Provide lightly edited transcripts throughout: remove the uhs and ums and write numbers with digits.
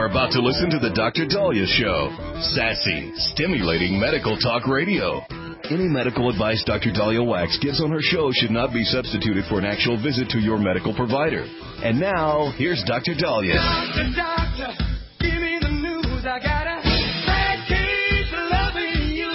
are about to listen to the Dr. Daliah Show. Sassy, stimulating medical talk radio. Any medical advice Dr. Daliah Wax gives on her show should not be substituted for an actual visit to your medical provider. And now, here's Dr. Daliah. Doctor, give me the news. I got a bad case of loving you.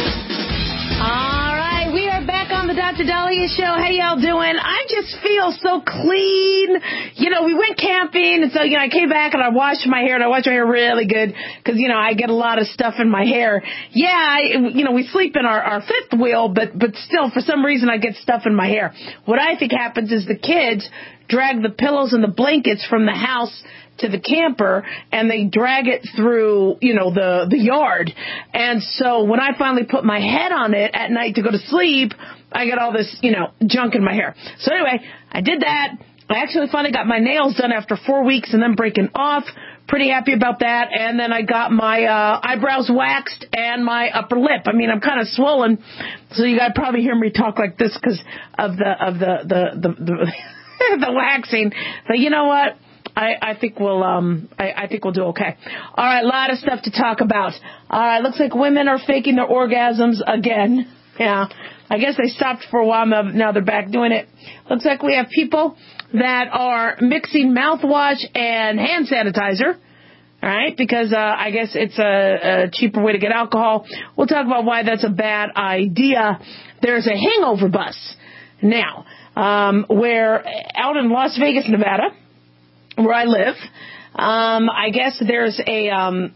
All right, we are back on the Dr. Daliah Show. How y'all doing? I just feel so clean. You know, we went camping, and so, I came back and I washed my hair, and I washed my hair really good because, I get a lot of stuff in my hair. Yeah, we sleep in our fifth wheel, but still, for some reason, I get stuff in my hair. What I think happens is the kids drag the pillows and the blankets from the house to the camper, and they drag it through, the yard. And so when I finally put my head on it at night to go to sleep, I got all this, junk in my hair. So anyway, I did that. I actually finally got my nails done after 4 weeks and then breaking off. Pretty happy about that. And then I got my eyebrows waxed and my upper lip. I mean, I'm kind of swollen, so you guys probably hear me talk like this because of the waxing. But you know what? I think we'll do okay. All right, a lot of stuff to talk about. All right, looks like women are faking their orgasms again. Yeah, I guess they stopped for a while. Now they're back doing it. Looks like we have people that are mixing mouthwash and hand sanitizer. All right, because I guess it's a cheaper way to get alcohol. We'll talk about why that's a bad idea. There's a hangover bus now, where out in Las Vegas, Nevada, where I live, I guess there's a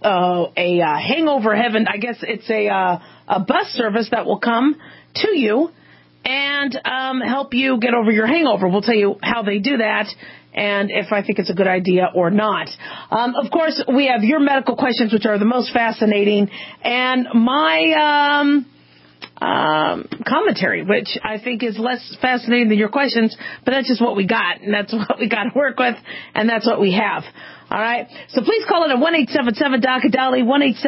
hangover heaven. I guess it's a bus service that will come to you and help you get over your hangover. We'll tell you how they do that and if I think it's a good idea or not. Of course, we have your medical questions, which are the most fascinating, and my commentary, which I think is less fascinating than your questions, but that's just what we got, and that's what we got to work with, and that's what we have. All right? So please call it at 1-877-DOC-DALI,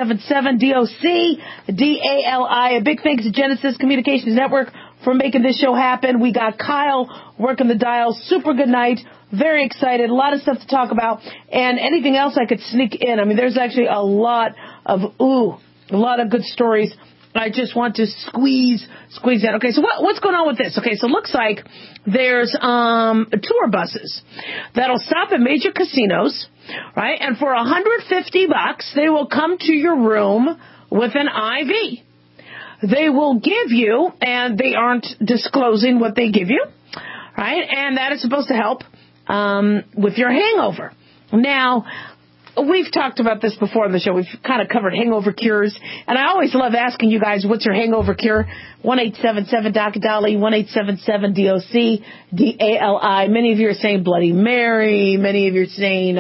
1-877-DOC-DALI. A big thanks to Genesis Communications Network for making this show happen. We got Kyle working the dial. Super good night. Very excited. A lot of stuff to talk about, and anything else I could sneak in. I mean, there's actually a lot of good stories. I just want to squeeze that. Okay, so what's going on with this? Okay, so it looks like there's tour buses that'll stop at major casinos, right? And for $150, they will come to your room with an IV. They will give you, and they aren't disclosing what they give you, right? And that is supposed to help with your hangover. Now, we've talked about this before on the show. We've kind of covered hangover cures. And I always love asking you guys, what's your hangover cure? 1-877-DOC-DALI, 1-877-DOC-DALI. Many of you are saying Bloody Mary. Many of you are saying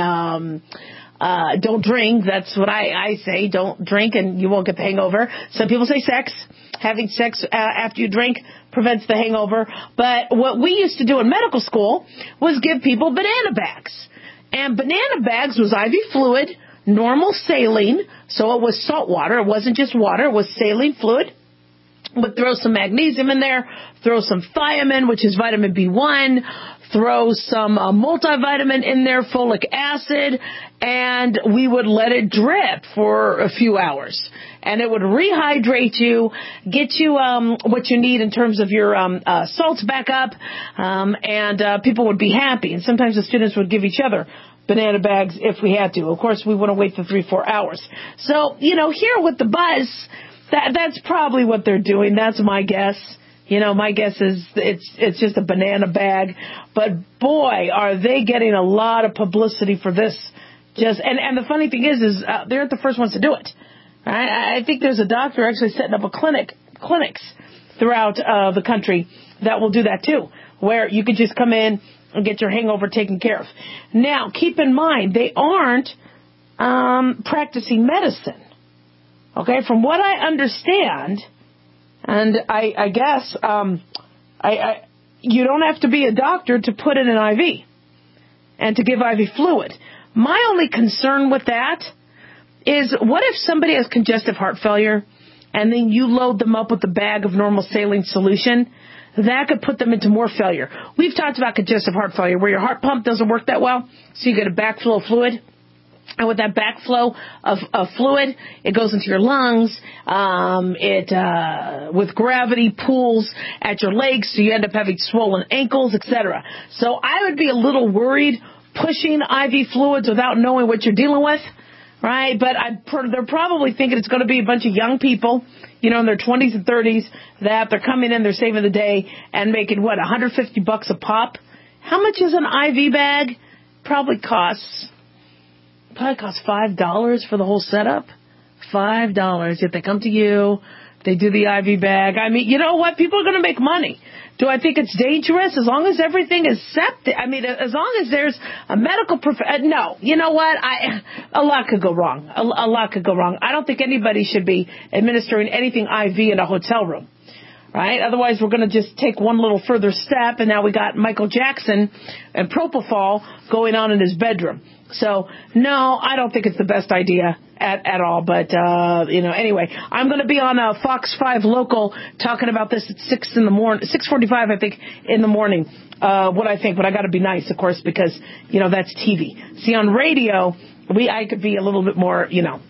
don't drink. That's what I say. Don't drink and you won't get the hangover. Some people say sex. Having sex after you drink prevents the hangover. But what we used to do in medical school was give people banana bags. And banana bags was IV fluid, normal saline, so it was salt water. It wasn't just water. It was saline fluid. Would throw some magnesium in there, throw some thiamine, which is vitamin B1, throw some multivitamin in there, folic acid, and we would let it drip for a few hours. And it would rehydrate you, get you what you need in terms of your salts back up, and people would be happy. And sometimes the students would give each other banana bags if we had to. Of course, we wouldn't wait for 3-4 hours. So, here with the buzz, that's probably what they're doing. That's my guess. My guess is it's just a banana bag. But boy, are they getting a lot of publicity for this. And the funny thing is they aren't the first ones to do it. Right? I think there's a doctor actually setting up clinics throughout the country that will do that too, where you could just come in and get your hangover taken care of. Now, keep in mind, they aren't practicing medicine. Okay, from what I understand, and I guess you don't have to be a doctor to put in an IV and to give IV fluid. My only concern with that is, what if somebody has congestive heart failure and then you load them up with a bag of normal saline solution? That could put them into more failure. We've talked about congestive heart failure, where your heart pump doesn't work that well, so you get a backflow of fluid. And with that backflow of fluid, it goes into your lungs. With gravity pulls at your legs, so you end up having swollen ankles, etc. So I would be a little worried pushing IV fluids without knowing what you're dealing with, right? But they're probably thinking it's going to be a bunch of young people, in their 20s and 30s, that they're coming in, they're saving the day, and making, $150 a pop? How much is an IV bag? Probably costs $5 for the whole setup. $5. If they come to you, they do the IV bag. I mean, you know what? People are going to make money. Do I think it's dangerous? As long as everything is septic. I mean, as long as there's a medical no. You know what? A lot could go wrong. A lot could go wrong. I don't think anybody should be administering anything IV in a hotel room. Right? Otherwise, we're going to just take one little further step, and now we got Michael Jackson and propofol going on in his bedroom. So, no, I don't think it's the best idea at all. But, anyway, I'm going to be on Fox 5 Local talking about this at 6:45, I think, in the morning, what I think. But I got to be nice, of course, because, that's TV. See, on radio, I could be a little bit more, but on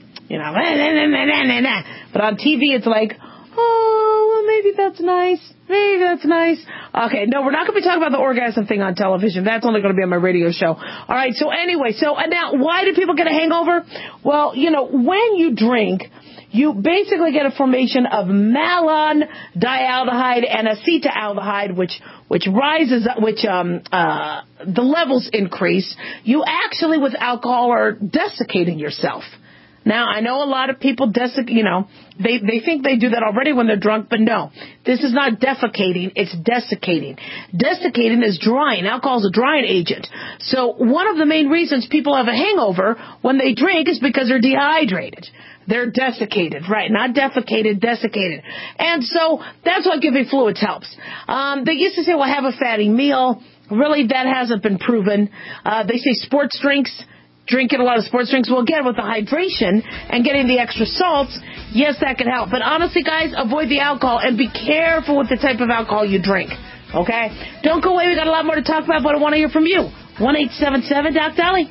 TV, it's like, oh, well, maybe that's nice. Maybe that's nice. Okay, no, we're not going to be talking about the orgasm thing on television. That's only going to be on my radio show. All right, so anyway, now, why do people get a hangover? Well, when you drink, you basically get a formation of malondialdehyde and acetaldehyde, which rises, the levels increase. You actually, with alcohol, are desiccating yourself. Now, I know a lot of people they think they do that already when they're drunk, but no. This is not defecating, it's desiccating. Desiccating is drying. Alcohol is a drying agent. So one of the main reasons people have a hangover when they drink is because they're dehydrated. They're desiccated, right? Not defecated, desiccated. And so that's why giving fluids helps. They used to say, well, have a fatty meal. Really, that hasn't been proven. They say sports drinks. Drinking a lot of sports drinks, well, again, with the hydration and getting the extra salts, yes, that can help. But honestly, guys, avoid the alcohol and be careful with the type of alcohol you drink, okay? Don't go away. We got a lot more to talk about, but I want to hear from you. 1-877-DOC-DOLLY.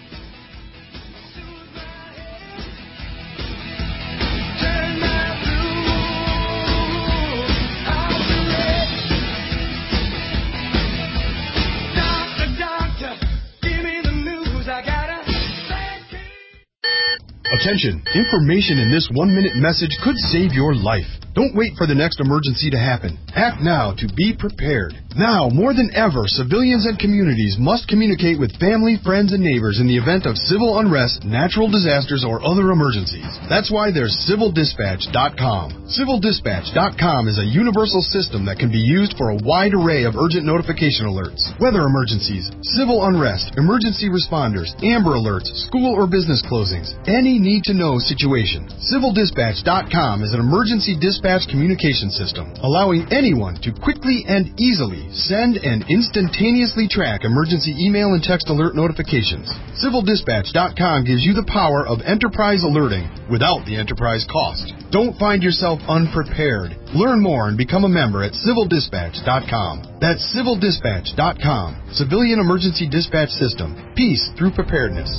Attention, information in this 1-minute message could save your life. Don't wait for the next emergency to happen. Act now to be prepared. Now, more than ever, civilians and communities must communicate with family, friends, and neighbors in the event of civil unrest, natural disasters, or other emergencies. That's why there's CivilDispatch.com. CivilDispatch.com is a universal system that can be used for a wide array of urgent notification alerts. Weather emergencies, civil unrest, emergency responders, Amber Alerts, school or business closings, any need-to-know situation. CivilDispatch.com is an emergency dispatch communication system, allowing anyone to quickly and easily send and instantaneously track emergency email and text alert notifications. CivilDispatch.com gives you the power of enterprise alerting without the enterprise cost. Don't find yourself unprepared. Learn more and become a member at CivilDispatch.com. That's CivilDispatch.com. Civilian Emergency Dispatch System. Peace through preparedness.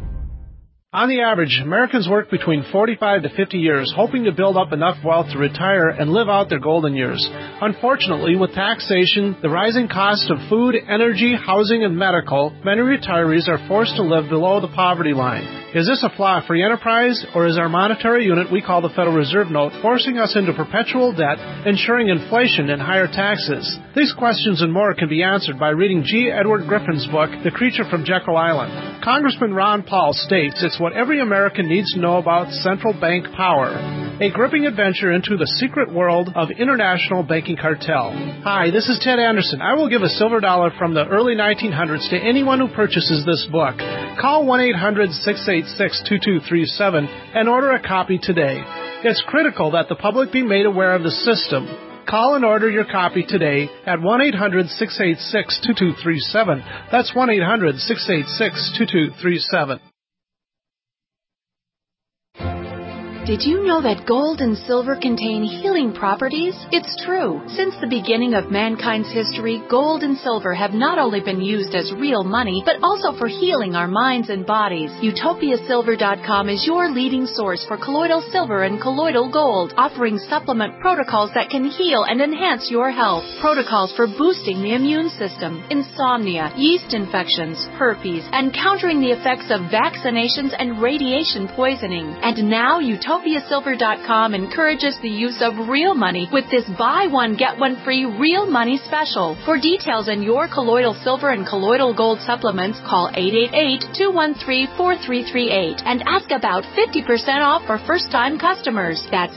On the average, Americans work between 45 to 50 years, hoping to build up enough wealth to retire and live out their golden years. Unfortunately, with taxation, the rising cost of food, energy, housing, and medical, many retirees are forced to live below the poverty line. Is this a flaw free enterprise, or is our monetary unit we call the Federal Reserve Note forcing us into perpetual debt, ensuring inflation and higher taxes? These questions and more can be answered by reading G. Edward Griffin's book, The Creature from Jekyll Island. Congressman Ron Paul states it's what every American needs to know about central bank power. A gripping adventure into the secret world of international banking cartel. Hi, this is Ted Anderson. I will give a silver dollar from the early 1900s to anyone who purchases this book. Call 1-800-686-2237 and order a copy today. It's critical that the public be made aware of the system. Call and order your copy today at 1-800-686-2237. That's 1-800-686-2237. Did you know that gold and silver contain healing properties? It's true. Since the beginning of mankind's history, gold and silver have not only been used as real money, but also for healing our minds and bodies. UtopiaSilver.com is your leading source for colloidal silver and colloidal gold, offering supplement protocols that can heal and enhance your health. Protocols for boosting the immune system, insomnia, yeast infections, herpes, and countering the effects of vaccinations and radiation poisoning. And now UtopiaSilver.com encourages the use of real money with this buy one, get one free real money special. For details on your colloidal silver and colloidal gold supplements, call 888-213-4338 and ask about 50% off for first-time customers. That's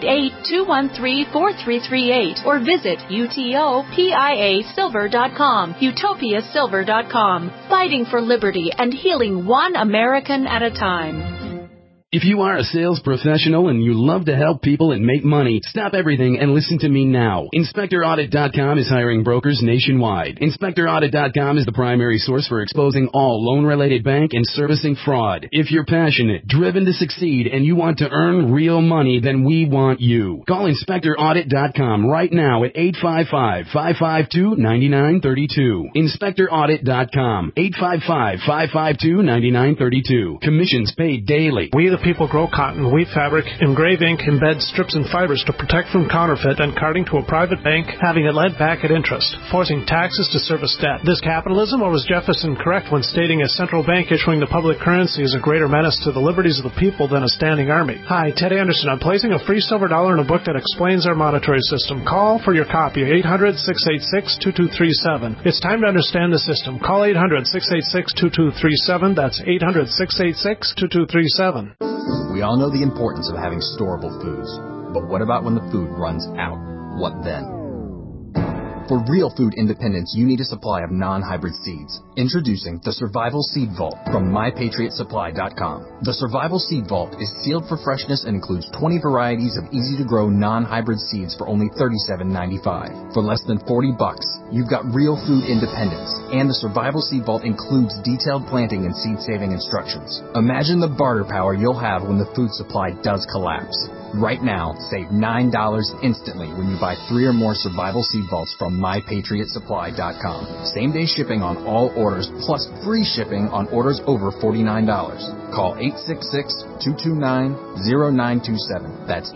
888-213-4338 or visit UTOPIASilver.com. UtopiaSilver.com. Fighting for liberty and healing one American at a time. If you are a sales professional and you love to help people and make money, stop everything and listen to me now. InspectorAudit.com is hiring brokers nationwide. InspectorAudit.com is the primary source for exposing all loan-related bank and servicing fraud. If you're passionate, driven to succeed, and you want to earn real money, then we want you. Call InspectorAudit.com right now at 855-552-9932. InspectorAudit.com, 855-552-9932. Commissions paid daily. We the people grow cotton, weave fabric, engrave ink, embed strips and fibers to protect from counterfeit and carting to a private bank, having it lent back at interest, forcing taxes to service debt. This capitalism, or was Jefferson correct when stating a central bank issuing the public currency is a greater menace to the liberties of the people than a standing army? Hi, Ted Anderson. I'm placing a free silver dollar in a book that explains our monetary system. Call for your copy, 800-686-2237. It's time to understand the system. Call 800-686-2237. That's 800-686-2237. We all know the importance of having storable foods, but what about when the food runs out? What then? For real food independence, you need a supply of non-hybrid seeds. Introducing the Survival Seed Vault from MyPatriotSupply.com. The Survival Seed Vault is sealed for freshness and includes 20 varieties of easy-to-grow non-hybrid seeds for only $37.95. For less than $40, you've got real food independence, and the Survival Seed Vault includes detailed planting and seed-saving instructions. Imagine the barter power you'll have when the food supply does collapse. Right now, save $9 instantly when you buy 3 or more Survival Seed Vaults from MyPatriotSupply.com. Same-day shipping on all orders, plus free shipping on orders over $49. Call 866-229-0927. That's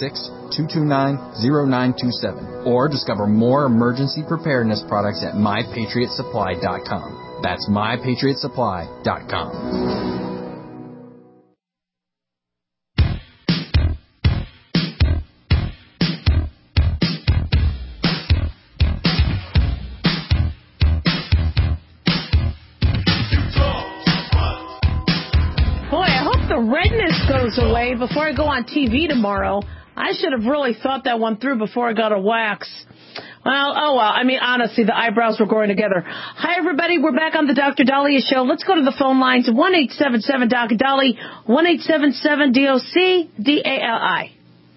866-229-0927. Or discover more emergency preparedness products at MyPatriotSupply.com. That's MyPatriotSupply.com. Away before I go on TV tomorrow. I should have really thought that one through before I got a wax. Well, oh well. I mean, honestly, the eyebrows were growing together. Hi, everybody. We're back on the Dr. Dahlia Show. Let's go to the phone lines. 1-877-Dr. 1-877-DOC-DALI.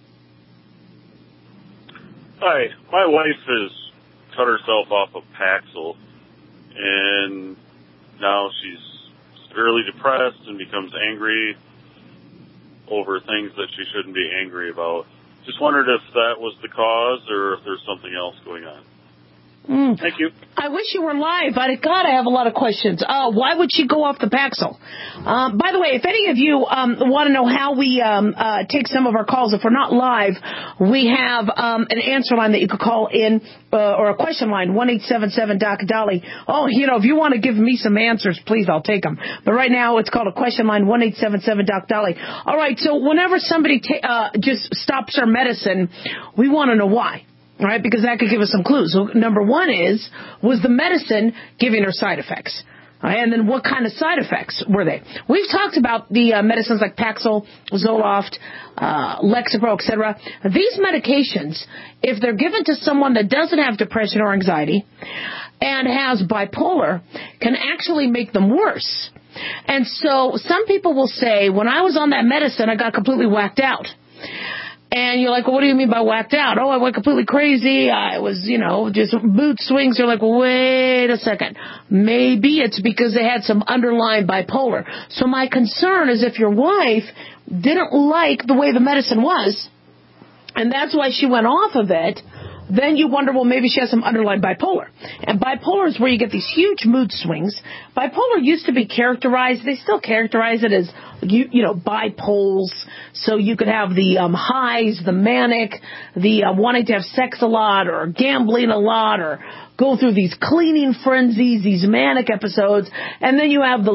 Hi. My wife has cut herself off of Paxil, and now she's severely depressed and becomes angry over things that she shouldn't be angry about. Just wondered if that was the cause or if there's something else going on. Thank you. I wish you were live. I have a lot of questions. Why would she go off the Paxil? By the way, if any of you want to know how we take some of our calls, if we're not live, we have an answer line that you could call in, or a question line, 1-877-Doc-Dolly. Oh, if you want to give me some answers, please, I'll take them. But right now, it's called a question line, 1-877-Doc-Dolly. All right, so whenever somebody just stops their medicine, we want to know why. All right, because that could give us some clues. So number one was the medicine giving her side effects? All right, and then what kind of side effects were they? We've talked about the medicines like Paxil, Zoloft, Lexapro, etc. These medications, if they're given to someone that doesn't have depression or anxiety and has bipolar, can actually make them worse. And so some people will say, when I was on that medicine, I got completely whacked out. And you're like, well, what do you mean by whacked out? Oh, I went completely crazy. I was, just mood swings. You're like, well, wait a second. Maybe it's because they had some underlying bipolar. So my concern is if your wife didn't like the way the medicine was, and that's why she went off of it, then you wonder, well, maybe she has some underlying bipolar. And bipolar is where you get these huge mood swings. Bipolar used to be characterized, they still characterize it as, bipoles. So you could have the highs, the manic, the wanting to have sex a lot or gambling a lot or go through these cleaning frenzies, these manic episodes, and then you have the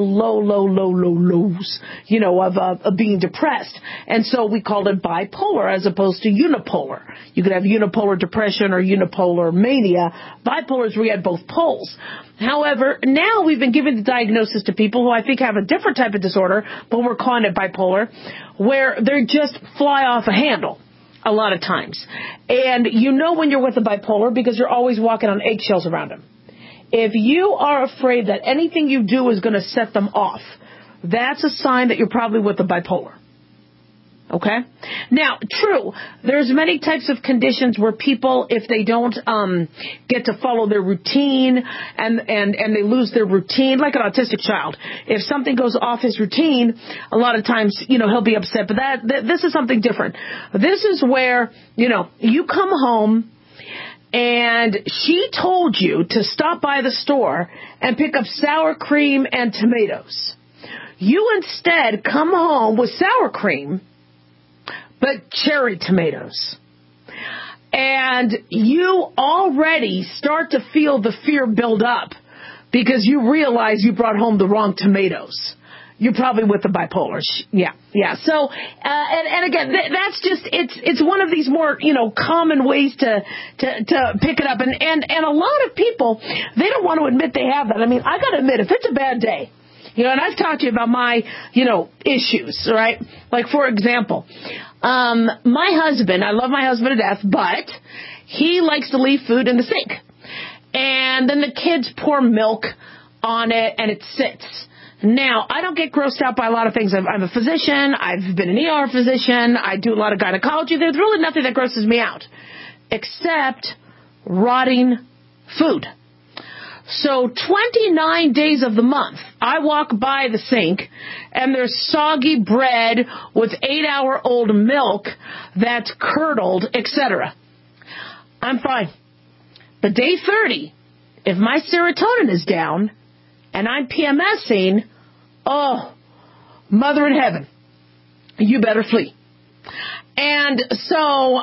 lows, of being depressed. And so we called it bipolar as opposed to unipolar. You could have unipolar depression or unipolar mania. Bipolar is where you had both poles. However, now we've been giving the diagnosis to people who I think have a different type of disorder, but we're calling it bipolar, where they just fly off a handle. A lot of times. And you know when you're with a bipolar because you're always walking on eggshells around them. If you are afraid that anything you do is going to set them off, that's a sign that you're probably with a bipolar. Okay? Now, true, there's many types of conditions where people, if they don't get to follow their routine and they lose their routine, like an autistic child, if something goes off his routine, a lot of times, he'll be upset. But this is something different. This is where, you come home and she told you to stop by the store and pick up sour cream and tomatoes. You instead come home with sour cream but cherry tomatoes. And you already start to feel the fear build up because you realize you brought home the wrong tomatoes. You're probably with the bipolar. Yeah. So, and again, that's just, it's one of these more, common ways to pick it up. And a lot of people, they don't want to admit they have that. I mean, I got to admit, if it's a bad day, and I've talked to you about my, issues, right? Like, for example, my husband, I love my husband to death, but he likes to leave food in the sink. And then the kids pour milk on it and it sits. Now, I don't get grossed out by a lot of things. I'm a physician. I've been an ER physician. I do a lot of gynecology. There's really nothing that grosses me out except rotting food. So 29 days of the month, I walk by the sink and there's soggy bread with 8-hour-old milk that's curdled, etc. I'm fine. But day 30, if my serotonin is down and I'm PMSing, oh, mother in heaven, you better flee. And so,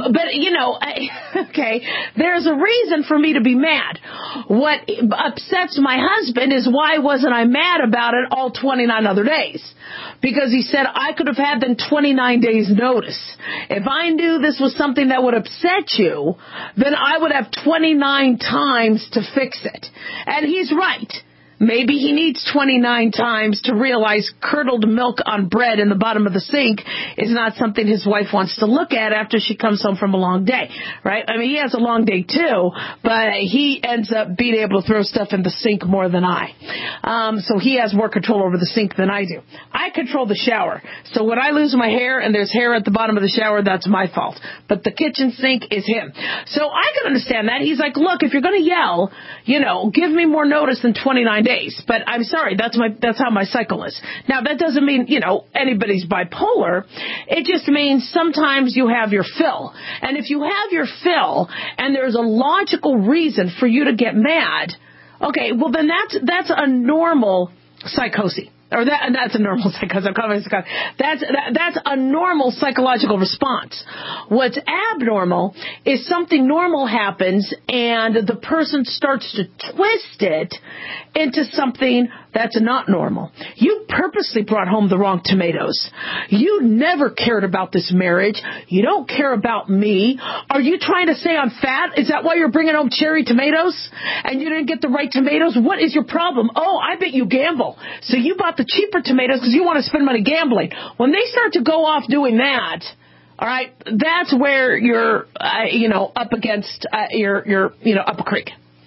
okay, there's a reason for me to be mad. What upsets my husband is why wasn't I mad about it all 29 other days? Because he said I could have had them 29 days notice. If I knew this was something that would upset you, then I would have 29 times to fix it. And he's right. Maybe he needs 29 times to realize curdled milk on bread in the bottom of the sink is not something his wife wants to look at after she comes home from a long day, right? I mean, he has a long day too, but he ends up being able to throw stuff in the sink more than I. So he has more control over the sink than I do. I control the shower. So when I lose my hair and there's hair at the bottom of the shower, that's my fault. But the kitchen sink is him. So I can understand that. He's like, look, if you're going to yell, give me more notice than 29 days. But I'm sorry, that's how my cycle is. Now, that doesn't mean, anybody's bipolar. It just means sometimes you have your fill. And if you have your fill and there's a logical reason for you to get mad, okay, well, then that's a normal psychosis. Or that's a normal psychosis. That's a normal psychological response. What's abnormal is something normal happens and the person starts to twist it into something that's not normal. You purposely brought home the wrong tomatoes. You never cared about this marriage. You don't care about me. Are you trying to say I'm fat? Is that why you're bringing home cherry tomatoes? And you didn't get the right tomatoes? What is your problem? Oh, I bet you gamble. So you bought the cheaper tomatoes because you want to spend money gambling. When they start to go off doing that, all right, that's where you're, up against, you're up a creek.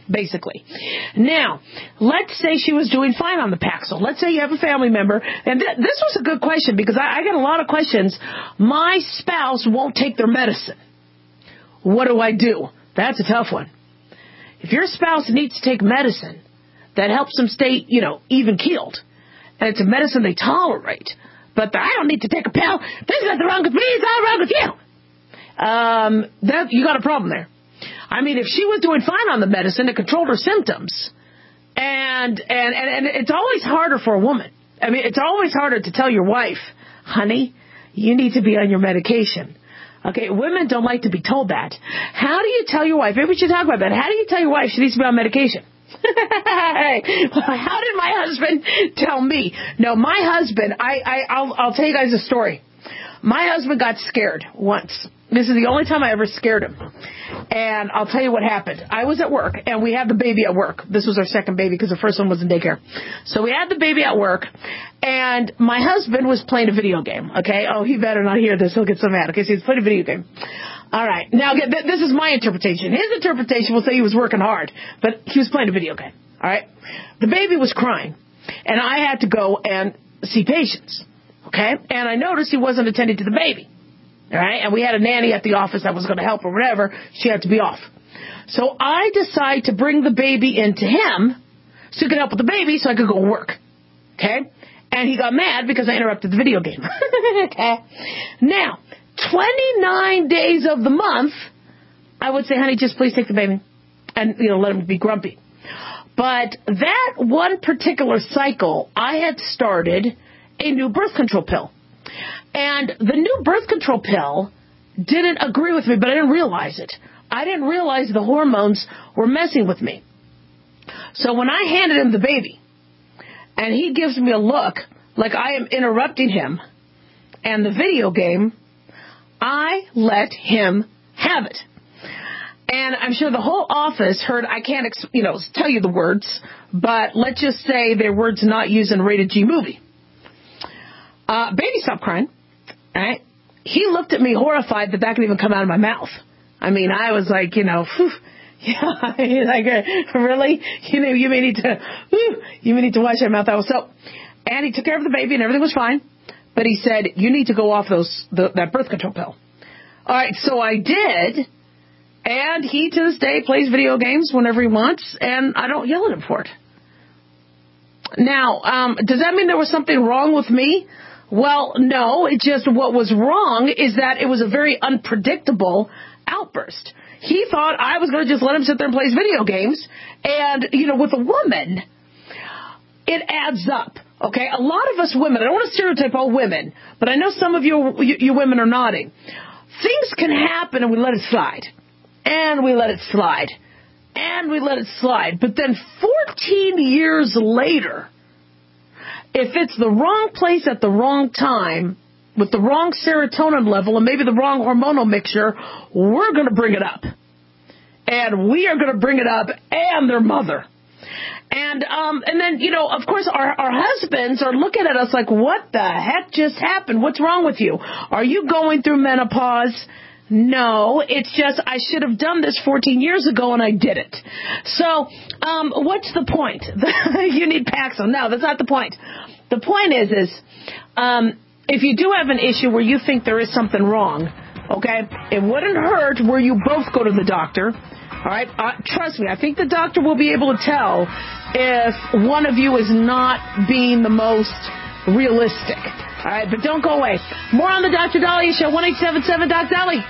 basically. Now, let's say she was doing fine on the Paxil. Let's say you have a family member, and this was a good question because I get a lot of questions. My spouse won't take their medicine. What do I do? That's a tough one. If your spouse needs to take medicine that helps them stay, even-keeled, and it's a medicine they tolerate, but I don't need to take a pill, there's nothing wrong with me, it's all wrong with you. You got a problem there. I mean, if she was doing fine on the medicine, it controlled her symptoms. And it's always harder for a woman. I mean, it's always harder to tell your wife, honey, you need to be on your medication. Okay, women don't like to be told that. How do you tell your wife? Maybe we should talk about that. How do you tell your wife she needs to be on medication? How did my husband tell me? No, my husband, I'll tell you guys a story. My husband got scared once. This is the only time I ever scared him. And I'll tell you what happened. I was at work, and we had the baby at work. This was our second baby because the first one was in daycare. So we had the baby at work, and my husband was playing a video game, okay? Oh, he better not hear this. He'll get so mad. Okay, so he's playing a video game. All right. Now, this is my interpretation. His interpretation will say he was working hard, but he was playing a video game, all right? The baby was crying, and I had to go and see patients, okay? And I noticed he wasn't attending to the baby. All right, and we had a nanny at the office that was going to help or whatever. She had to be off. So I decided to bring the baby into him so he could help with the baby so I could go work. Okay? And he got mad because I interrupted the video game. Okay? Now, 29 days of the month, I would say, honey, just please take the baby and, let him be grumpy. But that one particular cycle, I had started a new birth control pill. And the new birth control pill didn't agree with me, but I didn't realize it. I didn't realize the hormones were messing with me. So when I handed him the baby, and he gives me a look like I am interrupting him and the video game, I let him have it. And I'm sure the whole office heard, I can't, tell you the words, but let's just say they're words not used in a rated G movie. Baby stopped crying. All right. He looked at me horrified that could even come out of my mouth. I mean, I was like, whew, yeah, like, really? You may need to wash your mouth out with soap. And he took care of the baby and everything was fine. But he said, you need to go off that birth control pill. All right. So I did. And he to this day plays video games whenever he wants. And I don't yell at him for it. Now, does that mean there was something wrong with me? Well, no, it's just what was wrong is that it was a very unpredictable outburst. He thought I was going to just let him sit there and play his video games. And, with a woman, it adds up. Okay, a lot of us women, I don't want to stereotype all women, but I know some of you women are nodding. Things can happen and we let it slide. And we let it slide. And we let it slide. But then 14 years later, if it's the wrong place at the wrong time, with the wrong serotonin level and maybe the wrong hormonal mixture, we're going to bring it up. And we are going to bring it up and their mother. And then, of course, our husbands are looking at us like, what the heck just happened? What's wrong with you? Are you going through menopause? No, it's just I should have done this 14 years ago and I didn't. So, what's the point? You need Paxil. No, that's not the point. The point is, if you do have an issue where you think there is something wrong, okay, it wouldn't hurt where you both go to the doctor. All right, trust me, I think the doctor will be able to tell if one of you is not being the most realistic. All right, but don't go away. More on the Dr. Dahlia Show, 1-877-DOC-DOLLY.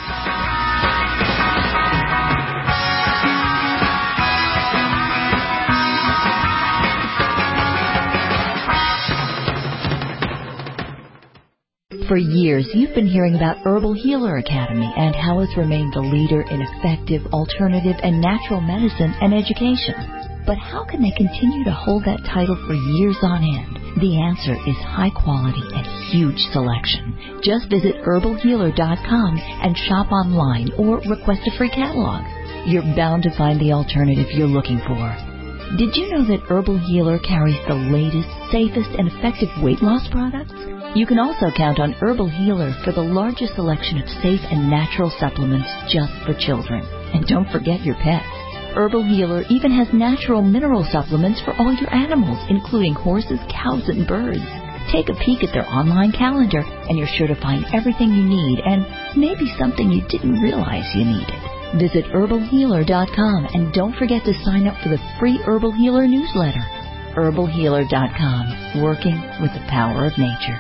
For years, you've been hearing about Herbal Healer Academy and how it's remained the leader in effective, alternative, and natural medicine and education. But how can they continue to hold that title for years on end? The answer is high quality and huge selection. Just visit herbalhealer.com and shop online or request a free catalog. You're bound to find the alternative you're looking for. Did you know that Herbal Healer carries the latest, safest, and effective weight loss products? You can also count on Herbal Healer for the largest selection of safe and natural supplements just for children. And don't forget your pets. Herbal Healer even has natural mineral supplements for all your animals, including horses, cows, and birds. Take a peek at their online calendar, and you're sure to find everything you need and maybe something you didn't realize you needed. Visit herbalhealer.com and don't forget to sign up for the free Herbal Healer newsletter. herbalhealer.com, working with the power of nature.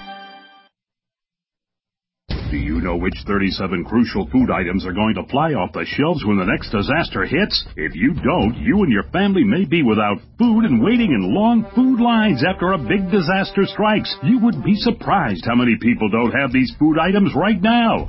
Do you know which 37 crucial food items are going to fly off the shelves when the next disaster hits? If you don't, you and your family may be without food and waiting in long food lines after a big disaster strikes. You would be surprised how many people don't have these food items right now.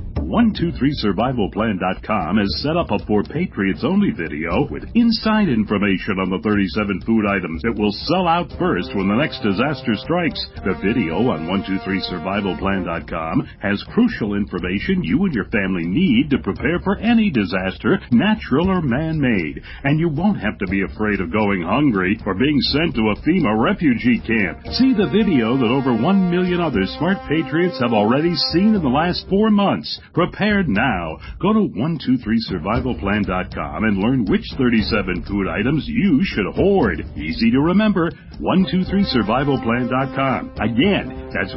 123survivalplan.com has set up a For Patriots Only video with inside information on the 37 food items that will sell out first when the next disaster strikes. The video on 123survivalplan.com has crucial information you and your family need to prepare for any disaster, natural or man-made. And you won't have to be afraid of going hungry or being sent to a FEMA refugee camp. See the video that over 1 million other smart patriots have already seen in the last 4 months. Prepared now. Go to 123survivalplan.com and learn which 37 food items you should hoard. Easy to remember. 123survivalplan.com. Again, that's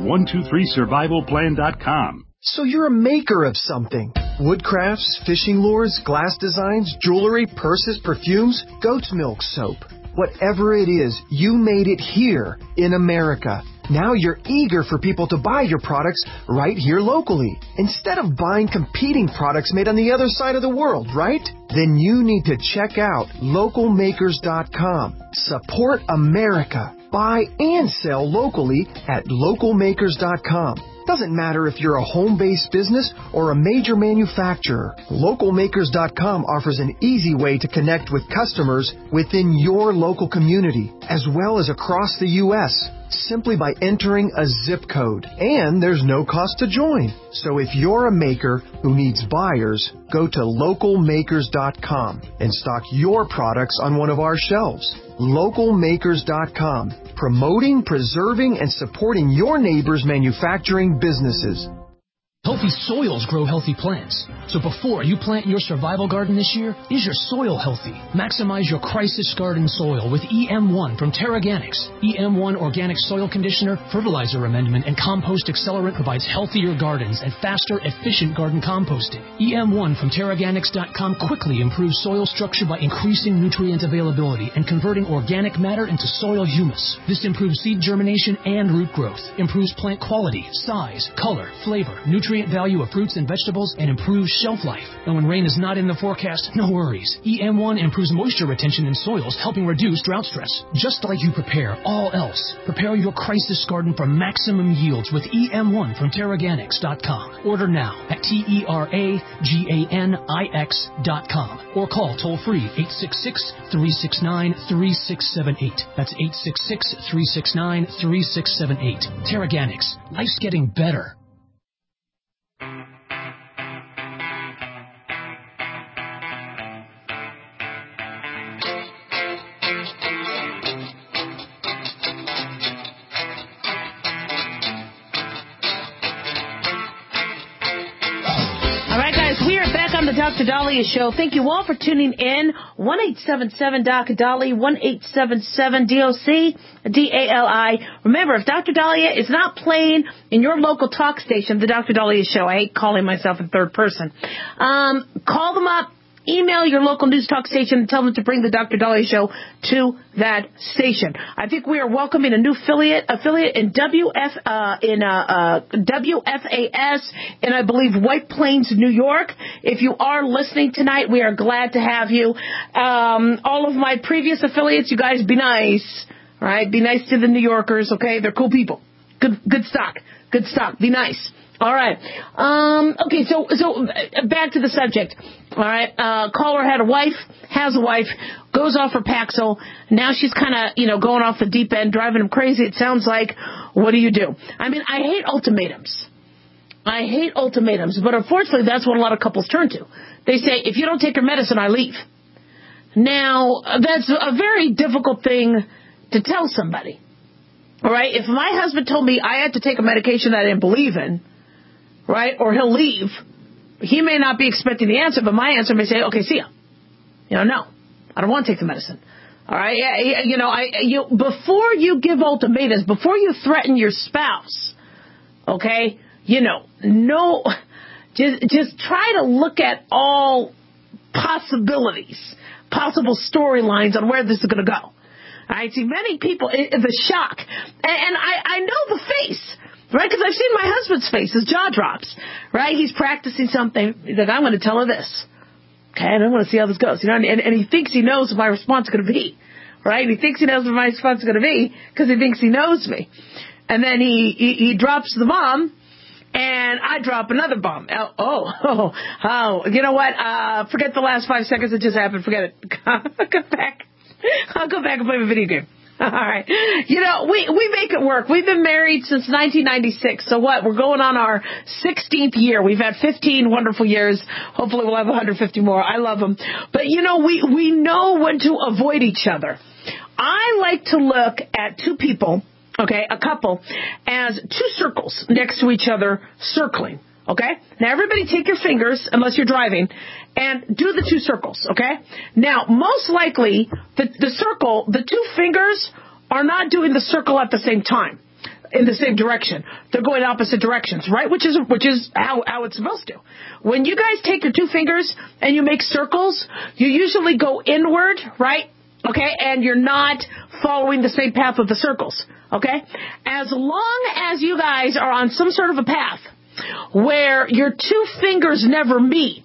123survivalplan.com. So you're a maker of something. Woodcrafts, fishing lures, glass designs, jewelry, purses, perfumes, goat's milk soap. Whatever it is, you made it here in America. Now you're eager for people to buy your products right here locally, instead of buying competing products made on the other side of the world, right? Then you need to check out localmakers.com. Support America. Buy and sell locally at localmakers.com. Doesn't matter if you're a home-based business or a major manufacturer. Localmakers.com offers an easy way to connect with customers within your local community, as well as across the U.S., simply by entering a zip code. And there's no cost to join. So if you're a maker who needs buyers, go to localmakers.com and stock your products on one of our shelves. Localmakers.com, promoting, preserving, and supporting your neighbors' manufacturing businesses. Healthy soils grow healthy plants. So before you plant your survival garden this year, is your soil healthy? Maximize your crisis garden soil with EM1 from Terraganics. EM1 Organic Soil Conditioner, Fertilizer Amendment, and Compost Accelerant provides healthier gardens and faster, efficient garden composting. EM1 from Terraganics.com quickly improves soil structure by increasing nutrient availability and converting organic matter into soil humus. This improves seed germination and root growth, improves plant quality, size, color, flavor, nutrient value of fruits and vegetables, and improves shelf life. And when rain is not in the forecast, no worries. EM1 improves moisture retention in soils, helping reduce drought stress. Just like you prepare all else, prepare your crisis garden for maximum yields with EM1 from Terraganics.com. Order now at TERAGANIX.com or call toll-free 866-369-3678. That's 866-369-3678. Terraganics. Life's getting better. The Dr. Dahlia Show. Thank you all for tuning in. 1-877-Doc-Dali, 1-877-DOC-DALI. Remember, if Dr. Dahlia is not playing in your local talk station, the Dr. Dahlia Show, I hate calling myself in third person, call them up. Email your local news talk station and tell them to bring the Dr. Dahlia Show to that station. I think we are welcoming a new affiliate in WFAS in, I believe, White Plains, New York. If you are listening tonight, we are glad to have you. All of my previous affiliates, you guys be nice. All right, be nice to the New Yorkers, okay? They're cool people. Good stock. Good stock. Be nice. All right. Okay, so back to the subject. All right. Caller has a wife, goes off for Paxil. Now she's kind of, going off the deep end, driving him crazy, it sounds like. What do you do? I mean, I hate ultimatums, but unfortunately that's what a lot of couples turn to. They say, if you don't take your medicine, I leave. Now, that's a very difficult thing to tell somebody. All right. If my husband told me I had to take a medication that I didn't believe in, right, or he'll leave, he may not be expecting the answer, but my answer may say, okay, see ya. No. I don't want to take the medicine. All right? Before you give ultimatums, before you threaten your spouse, okay, just try to look at all possibilities, possible storylines on where this is going to go. I see many people, the shock. And I know the face, right? Because I've seen my husband's face. His jaw drops, right? He's practicing something. He's like, I'm going to tell her this. Okay, and I want to see how this goes. And he thinks he knows what my response is going to be, right? He thinks he knows what my response is going to be because he thinks he knows me. And then he drops the bomb, and I drop another bomb. Oh. You know what? Forget the last 5 seconds that just happened. Forget it. I'll go back and play a video game. All right. We make it work. We've been married since 1996. So what? We're going on our 16th year. We've had 15 wonderful years. Hopefully we'll have 150 more. I love them. But, we know when to avoid each other. I like to look at two people, okay, a couple, as two circles next to each other circling. Okay? Now, everybody take your fingers, unless you're driving, and do the two circles, okay? Now, most likely, the circle, the two fingers are not doing the circle at the same time, in the same direction. They're going opposite directions, right? Which is how it's supposed to. When you guys take your two fingers and you make circles, you usually go inward, right? Okay? And you're not following the same path of the circles, okay? As long as you guys are on some sort of a path where your two fingers never meet,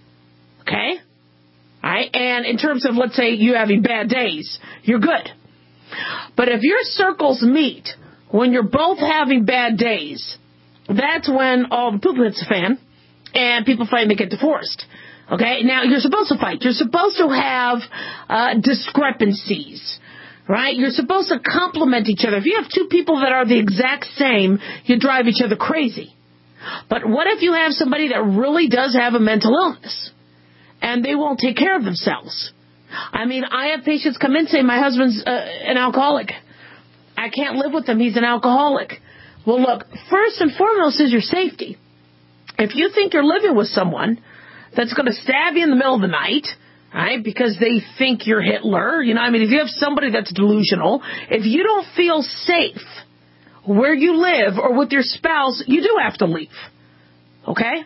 okay? All right? And in terms of, let's say, you having bad days, you're good. But if your circles meet when you're both having bad days, that's when all the poop hits the fan and people finally get divorced. Okay? Now, you're supposed to fight. You're supposed to have discrepancies. Right? You're supposed to complement each other. If you have two people that are the exact same, you drive each other crazy. But what if you have somebody that really does have a mental illness and they won't take care of themselves? I mean, I have patients come in saying, my husband's an alcoholic. I can't live with him. He's an alcoholic. Well, look, first and foremost is your safety. If you think you're living with someone that's going to stab you in the middle of the night, right, because they think you're Hitler, if you have somebody that's delusional, if you don't feel safe where you live or with your spouse, you do have to leave. Okay?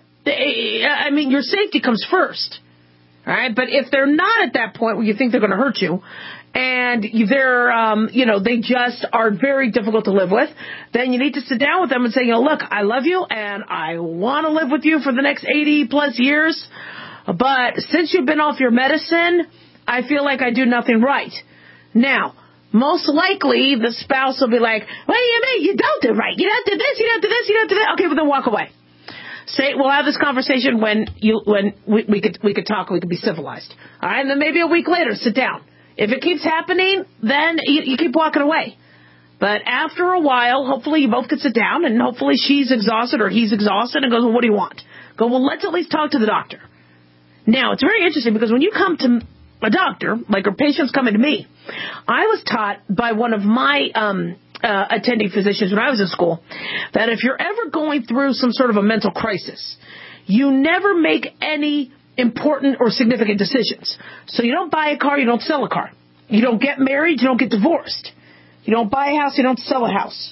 Your safety comes first. All right? But if they're not at that point where you think they're going to hurt you, and they're, they just are very difficult to live with, then you need to sit down with them and say, look, I love you and I want to live with you for the next 80 plus years, but since you've been off your medicine, I feel like I do nothing right. Now, most likely, the spouse will be like, what do you mean? You don't do right. You don't do this, you don't do this, you don't do that. Okay, well, then walk away. We'll have this conversation when we could talk, we could be civilized. All right, and then maybe a week later, sit down. If it keeps happening, then you keep walking away. But after a while, hopefully you both could sit down, and hopefully she's exhausted or he's exhausted, and goes, well, what do you want? Go, well, let's at least talk to the doctor. Now, it's very interesting because when you come to a doctor, like our patients coming to me, I was taught by one of my attending physicians when I was in school that if you're ever going through some sort of a mental crisis, you never make any important or significant decisions. So you don't buy a car, you don't sell a car. You don't get married, you don't get divorced. You don't buy a house, you don't sell a house.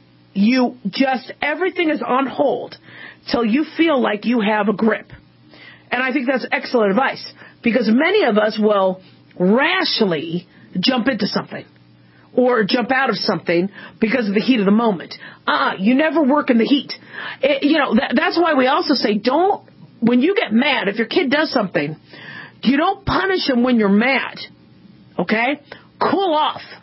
Everything is on hold till you feel like you have a grip. And I think that's excellent advice because many of us will rashly jump into something or jump out of something because of the heat of the moment. You never work in the heat. That's why we also say when you get mad, if your kid does something, you don't punish them when you're mad. Okay? Cool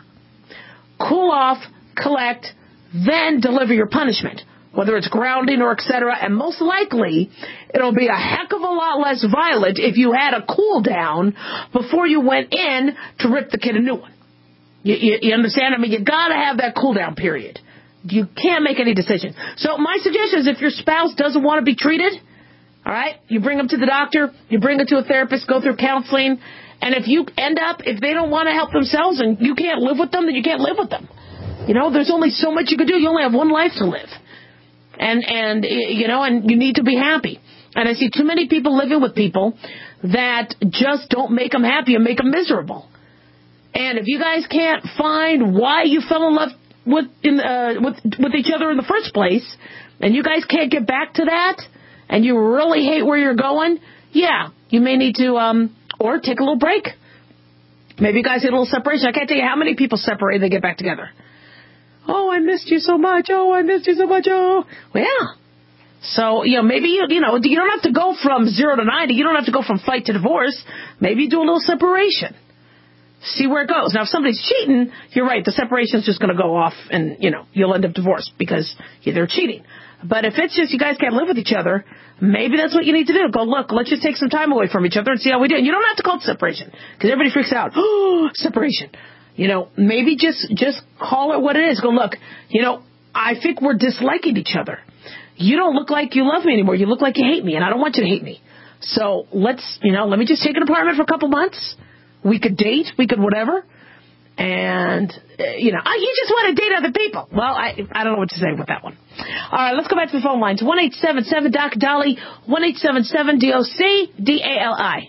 off, collect, then deliver your punishment, whether it's grounding or etc. And most likely, it'll be a heck of a lot less violent if you had a cool down before you went in to rip the kid a new one. You understand? You got to have that cool down period. You can't make any decisions. So my suggestion is if your spouse doesn't want to be treated, all right, you bring them to the doctor, you bring them to a therapist, go through counseling, and if they don't want to help themselves and you can't live with them, then you can't live with them. There's only so much you can do. You only have one life to live. And you need to be happy. And I see too many people living with people that just don't make them happy and make them miserable. And if you guys can't find why you fell in love with each other in the first place, and you guys can't get back to that, and you really hate where you're going, yeah, you may need to, or take a little break. Maybe you guys get a little separation. I can't tell you how many people separate and they get back together. Oh, I missed you so much. Oh, I missed you so much. Oh, well, yeah. So, maybe, you don't have to go from 0 to 90. You don't have to go from fight to divorce. Maybe you do a little separation. See where it goes. Now, if somebody's cheating, you're right. The separation's just going to go off and, you'll end up divorced because they're cheating. But if it's just you guys can't live with each other, maybe that's what you need to do. Go, look, let's just take some time away from each other and see how we do. And you don't have to call it separation because everybody freaks out. Oh, separation. Maybe just call it what it is. Go, look, I think we're disliking each other. You don't look like you love me anymore. You look like you hate me, and I don't want you to hate me. So let me just take an apartment for a couple months. We could date. We could whatever. And, you just want to date other people. Well, I don't know what to say with that one. All right, let's go back to the phone lines. 1-877-DOC-DOLLY, 1-877-DOC-DALI.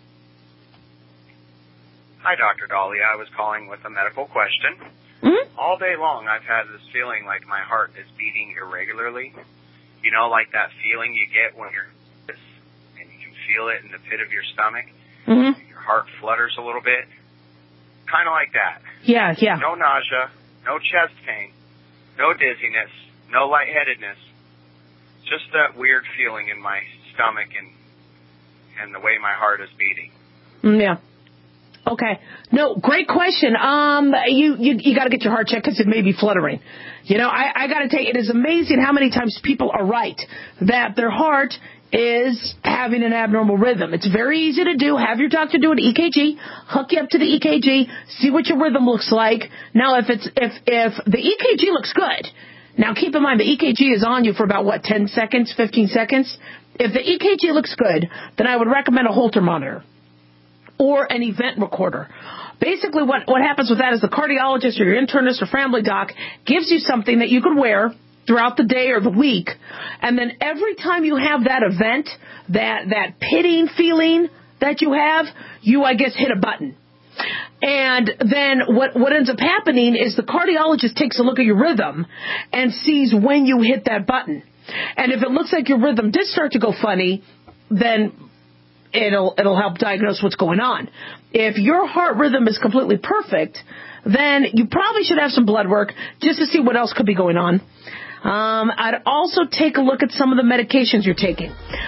Hi, Dr. Dolly. I was calling with a medical question. Mm-hmm. All day long, I've had this feeling like my heart is beating irregularly. Like that feeling you get when you're and you can feel it in the pit of your stomach. Mm-hmm. Your heart flutters a little bit. Kind of like that. Yeah. No nausea, no chest pain, no dizziness, no lightheadedness. Just that weird feeling in my stomach and the way my heart is beating. Yeah. Okay. No, great question. You got to get your heart checked because it may be fluttering. I got to tell you, it is amazing how many times people are right that their heart is having an abnormal rhythm. It's very easy to do. Have your doctor do an EKG, hook you up to the EKG, see what your rhythm looks like. Now, if the EKG looks good, now keep in mind the EKG is on you for about 10 seconds, 15 seconds. If the EKG looks good, then I would recommend a Holter monitor or an event recorder. Basically, what happens with that is the cardiologist or your internist or family doc gives you something that you could wear throughout the day or the week, and then every time you have that event, that pitting feeling that you have, you, I guess, hit a button. And then what ends up happening is the cardiologist takes a look at your rhythm and sees when you hit that button. And if it looks like your rhythm did start to go funny, then it'll help diagnose what's going on. If your heart rhythm is completely perfect, then you probably should have some blood work just to see what else could be going on. I'd also take a look at some of the medications you're taking.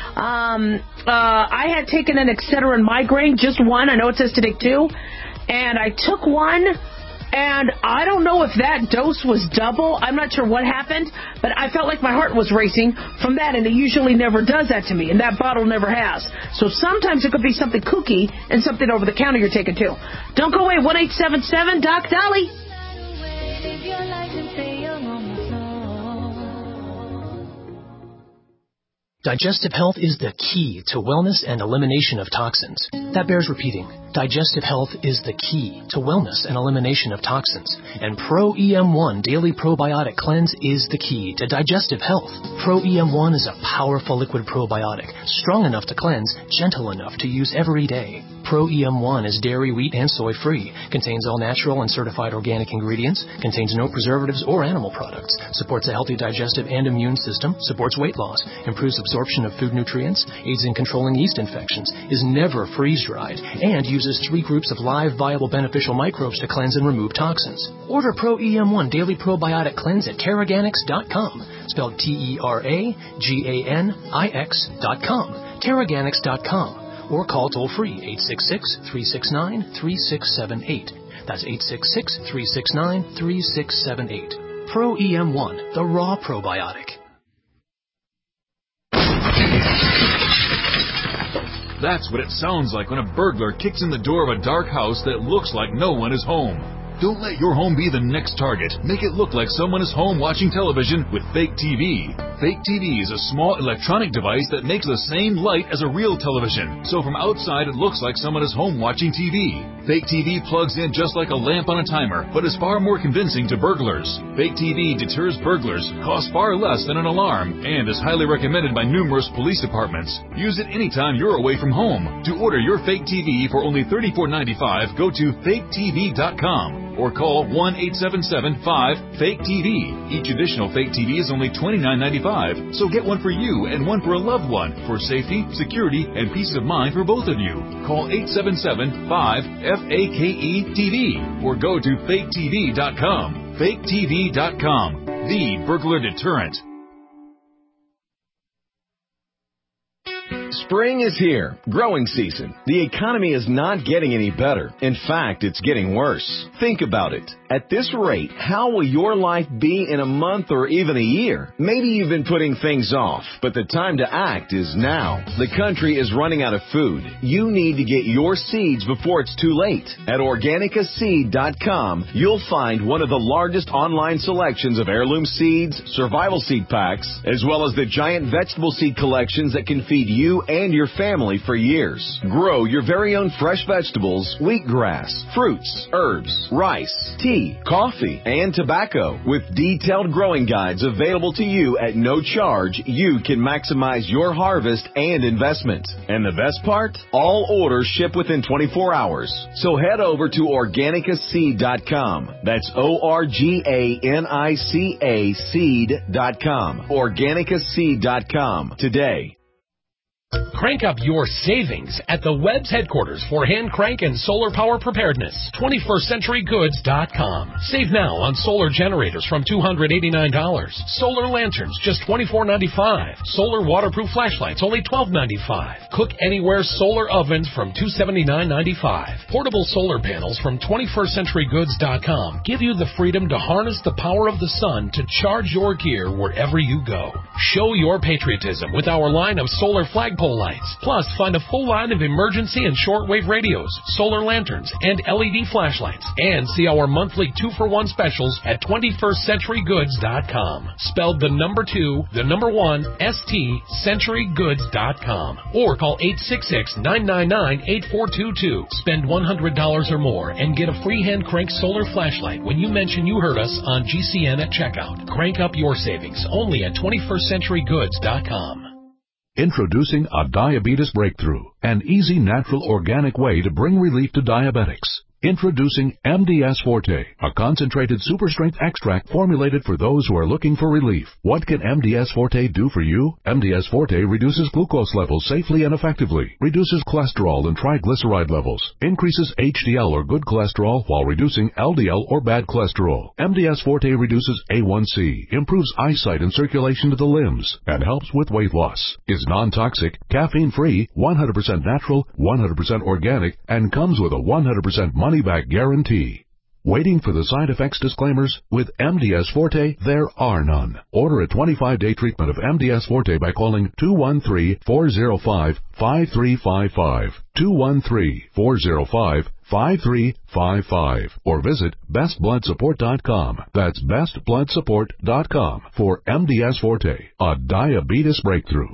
I had taken an Excedrin migraine, just one. I know it says to take 2. And I took one, and I don't know if that dose was double. I'm not sure what happened, but I felt like my heart was racing from that, and it usually never does that to me, and that bottle never has. So sometimes it could be something kooky and something over the counter you're taking too. Don't go away. 1-877-DOC-DOLLY. Digestive health is the key to wellness and elimination of toxins. That bears repeating. Digestive health is the key to wellness and elimination of toxins. And Pro EM1 Daily Probiotic Cleanse is the key to digestive health. Pro EM1 is a powerful liquid probiotic, strong enough to cleanse, gentle enough to use every day. Pro EM1 is dairy, wheat, and soy free, contains all natural and certified organic ingredients, contains no preservatives or animal products, supports a healthy digestive and immune system, supports weight loss, improves absorption of food nutrients, aids in controlling yeast infections, is never freeze-dried, and uses 3 groups of live, viable, beneficial microbes to cleanse and remove toxins. Order Pro EM1 Daily Probiotic Cleanse at Terraganix.com, spelled TerraGanix.com, Terraganix.com. Or call toll-free 866-369-3678. That's 866-369-3678. Pro EM1, the raw probiotic. That's what it sounds like when a burglar kicks in the door of a dark house that looks like no one is home. Don't let your home be the next target. Make it look like someone is home watching television with Fake TV. Fake TV is a small electronic device that makes the same light as a real television. So from outside, it looks like someone is home watching TV. Fake TV plugs in just like a lamp on a timer, but is far more convincing to burglars. Fake TV deters burglars, costs far less than an alarm, and is highly recommended by numerous police departments. Use it anytime you're away from home. To order your Fake TV for only $34.95, go to faketv.com. or call 1-877-5-FAKE-TV. Each additional Fake TV is only $29.95, so get one for you and one for a loved one for safety, security, and peace of mind for both of you. Call 877-5-FAKE-TV or go to faketv.com. faketv.com, the burglar deterrent. Spring is here, growing season. The economy is not getting any better. In fact, it's getting worse. Think about it. At this rate, how will your life be in a month or even a year? Maybe you've been putting things off, but the time to act is now. The country is running out of food. You need to get your seeds before it's too late. At OrganicaSeed.com, you'll find one of the largest online selections of heirloom seeds, survival seed packs, as well as the giant vegetable seed collections that can feed you and your family for years. Grow your very own fresh vegetables, wheatgrass, fruits, herbs, rice, tea, coffee, and tobacco. With detailed growing guides available to you at no charge, you can maximize your harvest and investment. And the best part? All orders ship within 24 hours. So head over to OrganicaSeed.com. That's ORGANICA seed.com. OrganicaSeed.com today. Crank up your savings at the Webb's headquarters for hand crank and solar power preparedness. 21stCenturyGoods.com. Save now on solar generators from $289. Solar lanterns just $24.95. Solar waterproof flashlights only $12.95. Cook Anywhere solar ovens from $279.95. Portable solar panels from 21stCenturyGoods.com give you the freedom to harness the power of the sun to charge your gear wherever you go. Show your patriotism with our line of solar flagpole lights. Plus, find a full line of emergency and shortwave radios, solar lanterns, and LED flashlights. And see our monthly 2-for-1 specials at 21stCenturyGoods.com. Spelled the number 2, the number 1, ST, CenturyGoods.com. Or call 866-999-8422. Spend $100 or more and get a free hand crank solar flashlight when you mention you heard us on GCN at checkout. Crank up your savings only at 21stCenturyGoods.com. Introducing a diabetes breakthrough, an easy, natural, organic way to bring relief to diabetics. Introducing MDS Forte, a concentrated super-strength extract formulated for those who are looking for relief. What can MDS Forte do for you? MDS Forte reduces glucose levels safely and effectively, reduces cholesterol and triglyceride levels, increases HDL or good cholesterol while reducing LDL or bad cholesterol. MDS Forte reduces A1C, improves eyesight and circulation to the limbs, and helps with weight loss. Is non-toxic, caffeine-free, 100% natural, 100% organic, and comes with a 100% money-back guarantee. Waiting for the side effects disclaimers? With MDS Forte, there are none. Order a 25-day treatment of MDS Forte by calling 213-405-5355, 213-405-5355, or visit bestbloodsupport.com. That's bestbloodsupport.com for MDS Forte, a diabetes breakthrough.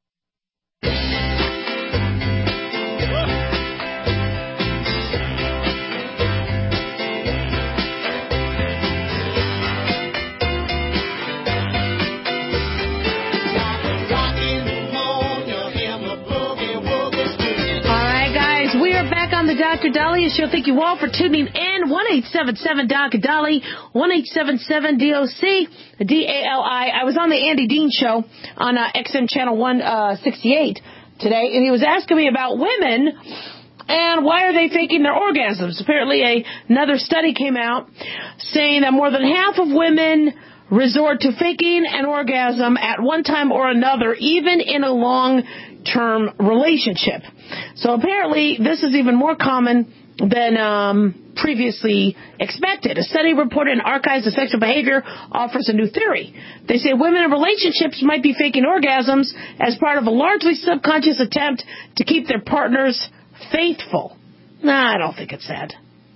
The Dr. Dahlia Show. Thank you all for tuning in. 1-877-Dr. 1-877-DOC, D-A-L-I. I was on the Andy Dean Show on XM Channel 168 today, and he was asking me about women and why are they faking their orgasms. Apparently, another study came out saying that more than half of women resort to faking an orgasm at one time or another, even in a long-term relationship. So apparently, this is even more common than previously expected. A study reported in Archives of Sexual Behavior offers a new theory. They say women in relationships might be faking orgasms as part of a largely subconscious attempt to keep their partners faithful. Nah, I don't think it's that.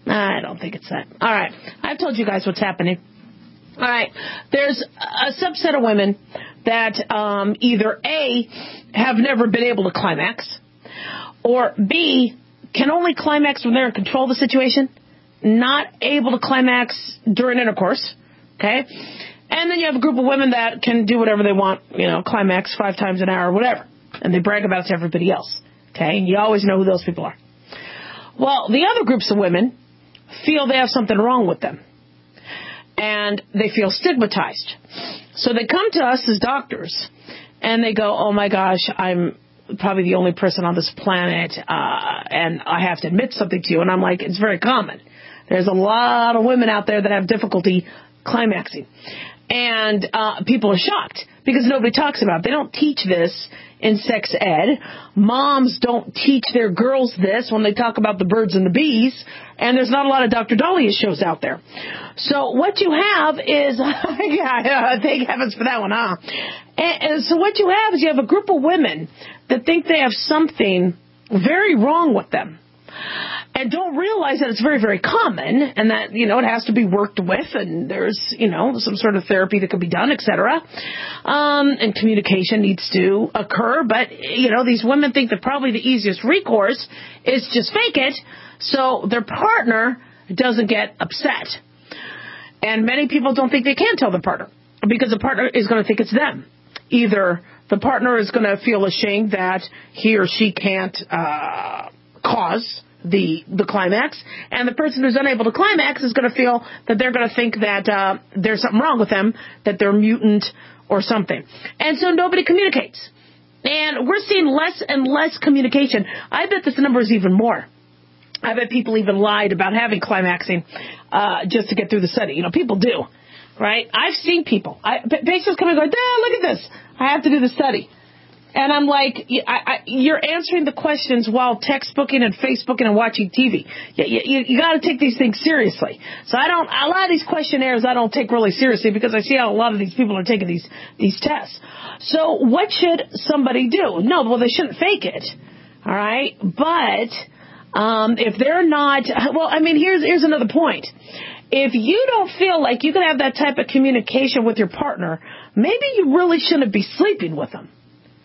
I don't think it's that. All right. I've told you guys what's happening. All right. There's a subset of women that either A, have never been able to climax, or B, can only climax when they're in control of the situation, not able to climax during intercourse. Okay? And then you have a group of women that can do whatever they want, climax 5 times an hour or whatever. And they brag about it to everybody else. Okay? And you always know who those people are. Well, the other groups of women feel they have something wrong with them. And they feel stigmatized. So they come to us as doctors and they go, oh my gosh, I'm probably the only person on this planet, and I have to admit something to you. And I'm like, it's very common. There's a lot of women out there that have difficulty climaxing. And people are shocked because nobody talks about it. They don't teach this in sex ed. Moms don't teach their girls this when they talk about the birds and the bees. And there's not a lot of Dr. Dahlia shows out there. So what you have is, thank heavens for that one, huh? And so what you have is you have a group of women that think they have something very wrong with them. And don't realize that it's very, very common and that, it has to be worked with and there's, some sort of therapy that could be done, etc. And communication needs to occur. But, these women think that probably the easiest recourse is just fake it so their partner doesn't get upset. And many people don't think they can tell the partner because the partner is going to think it's them. Either the partner is going to feel ashamed that he or she can't cause the climax, and the person who's unable to climax is going to feel that they're going to think that there's something wrong with them, that they're mutant or something. And so nobody communicates. And we're seeing less and less communication. I bet this number is even more. I bet people even lied about having climaxing just to get through the study. People do, right? I've seen people. Patients come and go, look at this. I have to do the study. And I'm like, you're answering the questions while textbooking and Facebooking and watching TV. You got to take these things seriously. So a lot of these questionnaires I don't take really seriously because I see how a lot of these people are taking these tests. So what should somebody do? No, well, they shouldn't fake it. All right. But if they're not, here's another point. If you don't feel like you can have that type of communication with your partner, maybe you really shouldn't be sleeping with them.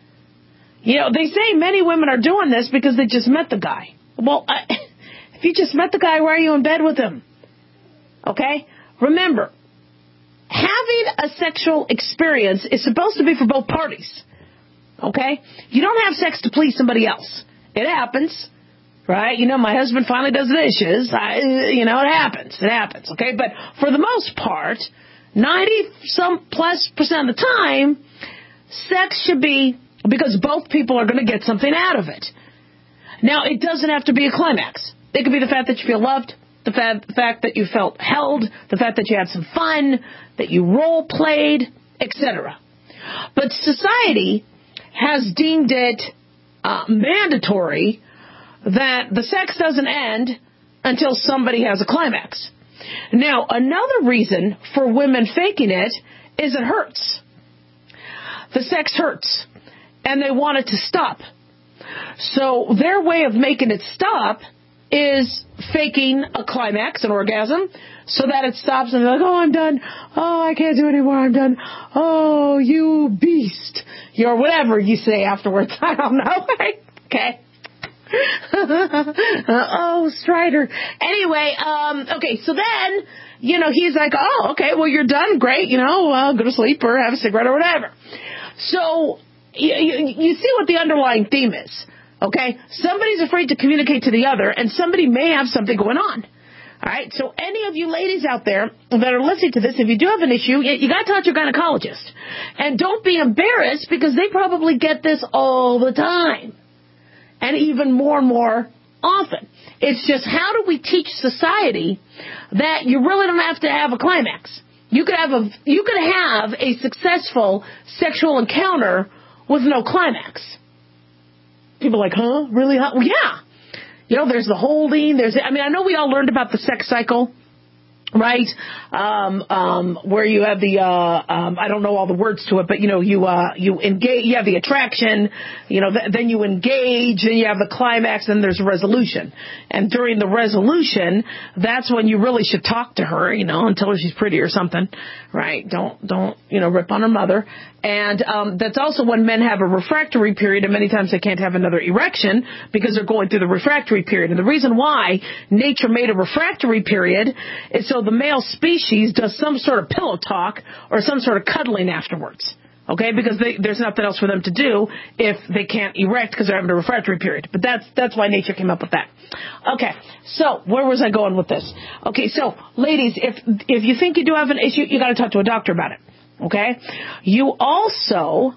They say many women are doing this because they just met the guy. Well, if you just met the guy, why are you in bed with him? Okay? Remember, having a sexual experience is supposed to be for both parties. Okay? You don't have sex to please somebody else. It happens. Right? My husband finally does the dishes. It happens. It happens. Okay? But for the most part, 90-some plus % of the time, sex should be because both people are going to get something out of it. Now, it doesn't have to be a climax. It could be the fact that you feel loved, the fact that you felt held, the fact that you had some fun, that you role played, etc. But society has deemed it mandatory that the sex doesn't end until somebody has a climax. Now, another reason for women faking it is it hurts. The sex hurts. And they want it to stop. So their way of making it stop is faking a climax, an orgasm, so that it stops and they're like, oh, I'm done. Oh, I can't do anymore. I'm done. Oh, you beast. Or whatever you say afterwards. I don't know. Okay. Oh, Strider. Anyway, okay, so then, he's like, oh, okay, well, you're done. Great. Go to sleep or have a cigarette or whatever. So you see what the underlying theme is, okay? Somebody's afraid to communicate to the other, and somebody may have something going on. All right? So any of you ladies out there that are listening to this, if you do have an issue, you got to talk to your gynecologist. And don't be embarrassed because they probably get this all the time, and even more and more often. It's just how do we teach society that you really don't have to have a climax? You could have a successful sexual encounter with no climax. People are like, huh? Really? Huh? Well, yeah. There's the holding. I know we all learned about the sex cycle right? Where you have the, I don't know all the words to it, but you engage, you have the attraction, then you engage, and you have the climax, and there's a resolution. And during the resolution, that's when you really should talk to her, and tell her she's pretty or something, right? Don't, rip on her mother. And, that's also when men have a refractory period, and many times they can't have another erection because they're going through the refractory period. And the reason why nature made a refractory period is so the male species does some sort of pillow talk or some sort of cuddling afterwards. Okay, because there's nothing else for them to do if they can't erect because they're having a refractory period. But that's why nature came up with that. Okay, so where was I going with this? Okay, so ladies, if you think you do have an issue, you got to talk to a doctor about it. Okay, you also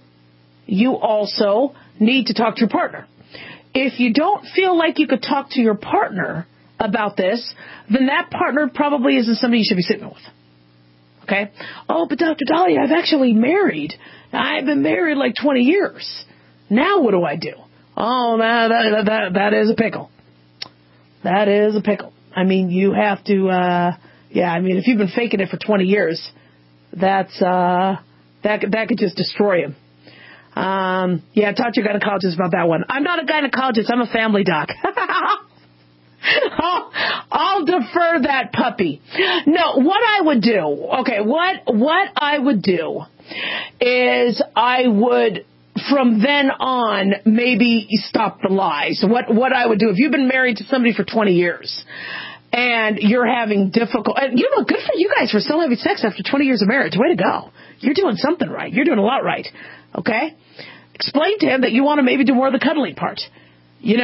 need to talk to your partner. If you don't feel like you could talk to your partner about this, then that partner probably isn't somebody you should be sitting with. Okay? Oh, but Dr. Dahlia, I've actually married. I've been married like 20 years. Now what do I do? Oh, that is a pickle. That is a pickle. I mean, you have to, if you've been faking it for 20 years, that could just destroy him. Talk to your gynecologist about that one. I'm not a gynecologist. I'm a family doc. I'll defer that puppy. No, what I would do is I would, from then on, maybe stop the lies. What I would do, if you've been married to somebody for 20 years and you're having difficult, and good for you guys for still having sex after 20 years of marriage. Way to go. You're doing something right. You're doing a lot right. Okay? Explain to him that you want to maybe do more of the cuddling part. You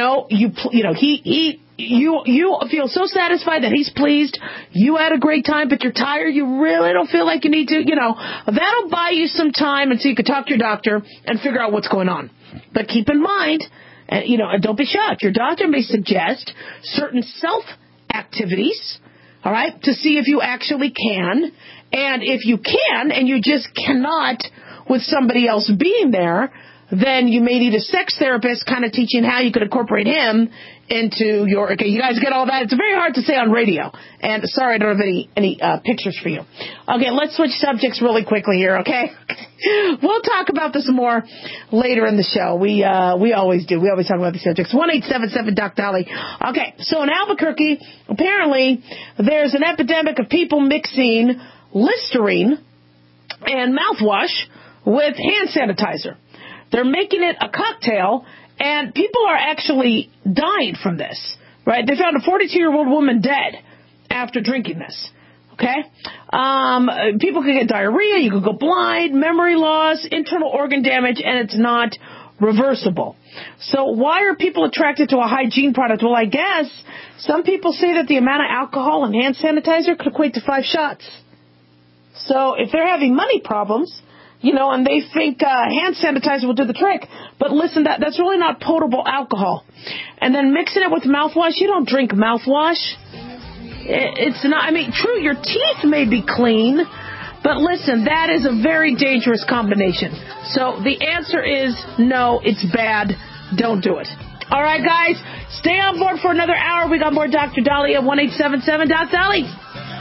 feel so satisfied that he's pleased. You had a great time, but you're tired. You really don't feel like you need to, that'll buy you some time until you can talk to your doctor and figure out what's going on. But keep in mind, and don't be shocked. Your doctor may suggest certain self-activities, all right, to see if you actually can. And if you can, and you just cannot with somebody else being there, then you may need a sex therapist kind of teaching how you could incorporate him into your, okay, you guys get all that? It's very hard to say on radio. And sorry, I don't have any pictures for you. Okay, let's switch subjects really quickly here, okay? We'll talk about this more later in the show. We always do. We always talk about these subjects. 1-877-DOC-DOLLY. Okay, so in Albuquerque, apparently there's an epidemic of people mixing Listerine and mouthwash with hand sanitizer. They're making it a cocktail, and people are actually dying from this, right? They found a 42-year-old woman dead after drinking this, okay? People could get diarrhea, you could go blind, memory loss, internal organ damage, and it's not reversible. So why are people attracted to a hygiene product? Well, I guess some people say that the amount of alcohol in hand sanitizer could equate to 5 shots. So if they're having money problems, and they think hand sanitizer will do the trick. But listen, that's really not potable alcohol. And then mixing it with mouthwash, you don't drink mouthwash. It's not, true, your teeth may be clean, but listen, that is a very dangerous combination. So the answer is no, it's bad. Don't do it. All right, guys, stay on board for another hour. We got more Dr. Dolly at 1-877-DOC-DOLLY.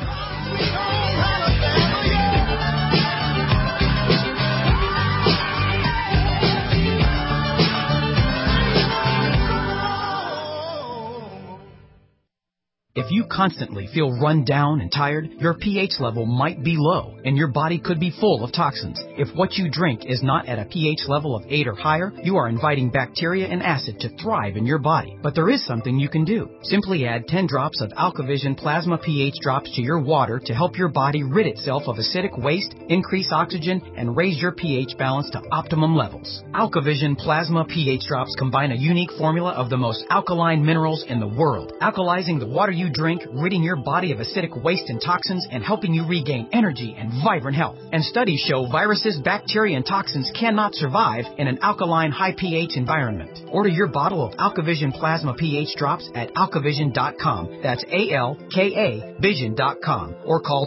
If you constantly feel run down and tired, your pH level might be low, and your body could be full of toxins. If what you drink is not at a pH level of 8 or higher, you are inviting bacteria and acid to thrive in your body. But there is something you can do. Simply add 10 drops of AlkaVision Plasma pH drops to your water to help your body rid itself of acidic waste, increase oxygen, and raise your pH balance to optimum levels. AlkaVision Plasma pH drops combine a unique formula of the most alkaline minerals in the world, alkalizing the water you drink, ridding your body of acidic waste and toxins, and helping you regain energy and vibrant health. And studies show viruses, bacteria, and toxins cannot survive in an alkaline, high pH environment. Order your bottle of AlkaVision Plasma pH drops at alkavision.com. That's ALKA Vision.com. Or call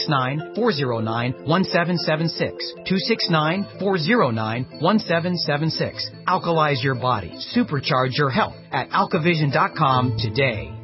269-409-1776. 269-409-1776. Alkalize your body. Supercharge your health at alkavision.com today.